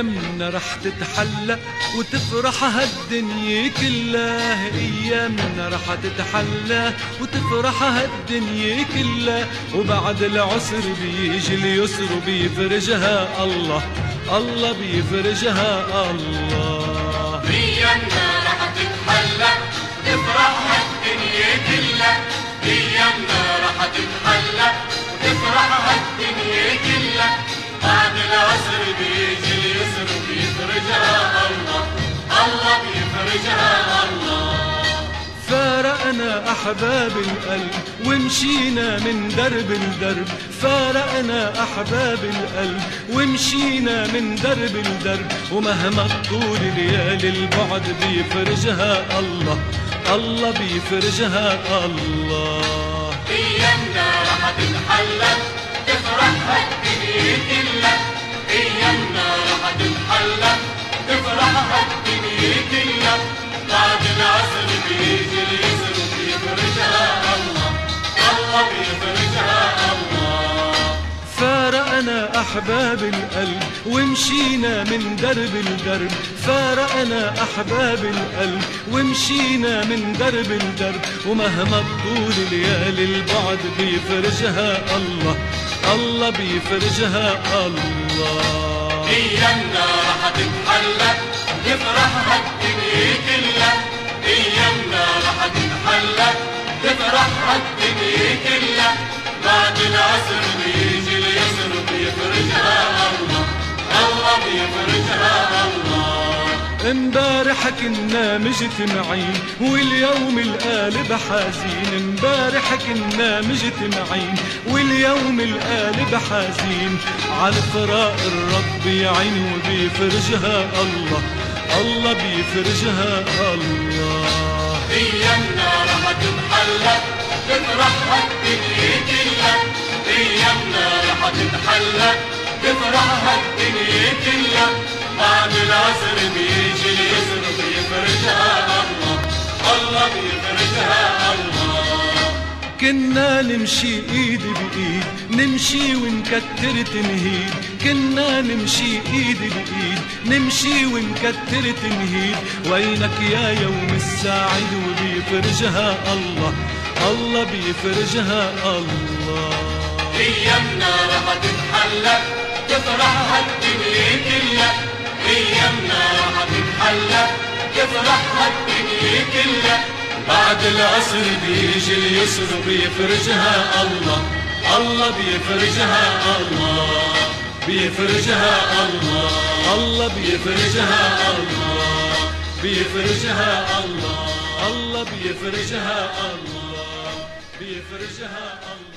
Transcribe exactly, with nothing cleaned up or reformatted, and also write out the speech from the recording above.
ايامنا رح تتحلى وتفرح هالدنيا كلها، ايامنا رح تتحلى وتفرح هالدنيا كلها، وبعد العسر بيجي اليسر وبيفرجها الله، الله بيفرجها الله. ايامنا رح تتحلى وتفرح هالدنيا كلها، ايامنا رح تتحلى وتفرح هالدنيا كلها، بعد العسر بيجي اليسر وبيفرجها الله، الله بيفرجها الله. فارقنا أحباب القلب ومشينا من درب لدرب، فارقنا أحباب القلب ومشينا من درب لدرب، ومهما طول ليالي البعد بيفرجها الله، الله بيفرجها الله. ايامنا رح تتحلى تفرح هالدنيا كلها، ايامنا رح تتحلى تفرح هالدنيا كلها، بعد العسر بيجي اليسر وبيفرجها الله، الله بيفرجها الله. فارقنا أحباب القلب ومشينا من درب لدرب، فارقنا أحباب القلب ومشينا من درب لدرب، ومهما طول ليالي البعد بيفرجها الله، الله بيفرجها الله. ايامنا رح تتحلى تفرح هالدنيا كلها، ايامنا رح تتحلى تفرح هالدنيا كلها، بعد العسر بيجي اليسر وبيفرجها الله، الله بيفرجها الله. امبارح كنا مجتمعين واليوم القالب حزين، امبارح كنا مجتمعين واليوم القالب حزين، على فراق الرب يعين وبيفرجها الله، الله بيفرجها الله. ايامنا رح تتحلى تفرح هالدنيا كلها، ايامنا رح تتحلى تفرح هالدنيا كلها، بعد العسر بيجي اليسر بيفرجها الله، الله بيفرجها الله. كنا نمشي ايد بايد نمشي ونكتر تنهيد، كنا نمشي ايد بايد نمشي ونكتر تنهيد، وينك يا يوم السعيد وبيفرجها الله، الله بيفرجها الله. ايامنا رح تتحلى تفرح هالدنيا كلها، ايامنا رح تتحلى تفرح هالدنيا كلها، بعد العصر بيجي اليسر بيفرجها الله، الله بيفرجها الله، بيفرجها الله، الله بيفرجها الله، بيفرجها الله، الله بيفرجها الله، بيفرجها الله.